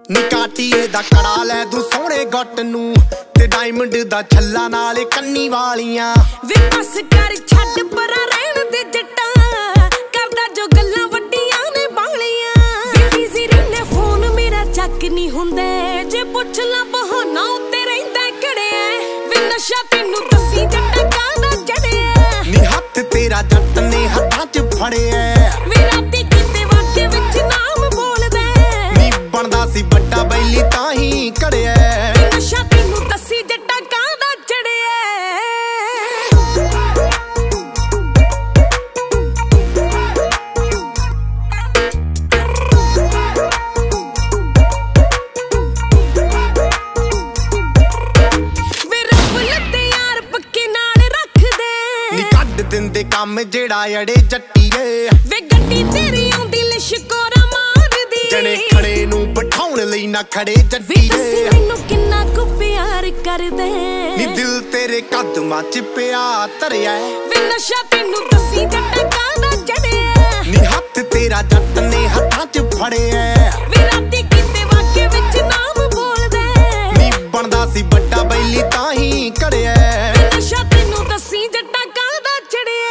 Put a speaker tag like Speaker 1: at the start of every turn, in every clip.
Speaker 1: निकाटीए दा कड़ा लै दूं सोहणे गुट नूं ते डायमंड दा छल्ला नाले कन्नी वालियां
Speaker 2: वे बस कर छड्ड परा रहण दे जट्टा करदा जो गल्लां वड्डियां ने बालियां बिजी रहने फोन मेरा चक नहीं हुंदे जे पुछ ला बहाना उत्ते रहिंदा घड़िया वे नशा तैनू दसी जट्टा कादा जड़िया
Speaker 1: नी हत्थ तेरा जट ने हत्थां च फड़िया
Speaker 2: वे राती किते वाके विच नाम बोलदा
Speaker 1: नी बनदा सी बड्डा बैली ताही घड़िया
Speaker 2: नशा तैनू दसी जट्टा कादा जड़िया वे रब लते यार पक्के नाल रख दे
Speaker 1: नी कड्ड दिंदे काम जेड़ा अड़े जट्टीए
Speaker 2: वे गड्डी तेरी आउंदी लिशकोरा मारदी
Speaker 1: जने खड़े नूं बिठाउण लई ना खड़े
Speaker 2: वे
Speaker 1: जट्टीए
Speaker 2: दसी मैनू किन्ना कुछ प्यार करदे
Speaker 1: नी दिल तेरे कदमां च पिया धरिया
Speaker 2: वे नशा तैनू दसी जट्टा कादा जड़िया
Speaker 1: नी हत्थ तेरा जट ने हत्थां च फड़िया
Speaker 2: वे राती किते वाके विच नाम बोलदा
Speaker 1: नी बनदा सी बड्डा बैली ताही घड़िया
Speaker 2: वे नशा तैनू दसी जट्टा कादा जड़िया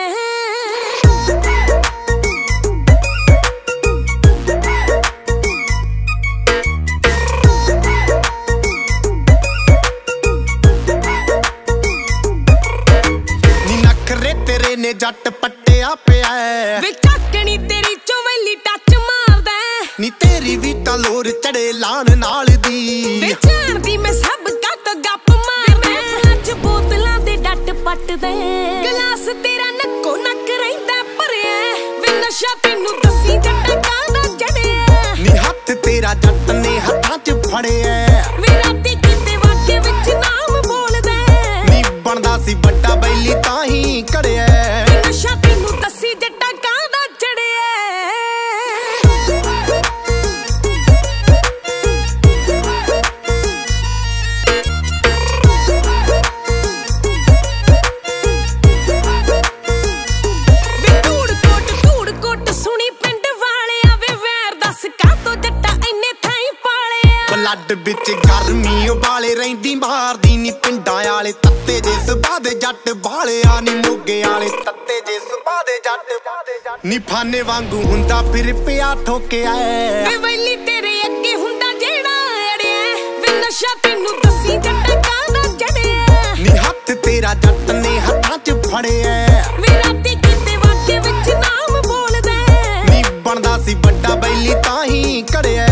Speaker 1: नी नखरे तेरे ने जट पट्टिया पिया
Speaker 2: वे चाकणी तेरी चोवैली टच मारदा
Speaker 1: नी तेरी भी तां लोर चढ़े लान नाल दी
Speaker 2: वे जानदी मैं सब का तो गप मारदा सच बोतलां दे डट पट दे गलास तेरा नक्को नक रहिंदा भरिया वे नशा तैनू दसी जट्टा कादा जड़िया
Speaker 1: नी हत्थ तेरा जट ने हत्थां च फड़िया
Speaker 2: वे राती किते वाके विच नाम बोलदा
Speaker 1: नी बनदा सी बड्डा बैली ताही घड़िया
Speaker 2: वे नशा तैनू दसी जट्टा कादा जड़िया वे धूड़ कोट सुनी पिंड वालिया वे वैर दस कातों जट्टा इन्ने थाई पालिया
Speaker 1: ब्लड बिच गर्मी उबाले रहिंदी मारदी नी पिंडां आले तत्ते जे सुभा दे जट बालिया नी मोगे आले तत्ते जे सुभा दे जट नी फाने वांगू हुंदा फिर पिया ठोकिया
Speaker 2: वे वैली तेरे अगे हुंदा जेड़ा अड़िया वे नशा तैनू दसी जट्टा कादा जड़िया
Speaker 1: नी हत्थ तेरा जट ने हत्थां च फड़िया
Speaker 2: वे राती किते वाके विच नाम बोलदा
Speaker 1: नी बनदा सी बड्डा बैली ताही घड़िया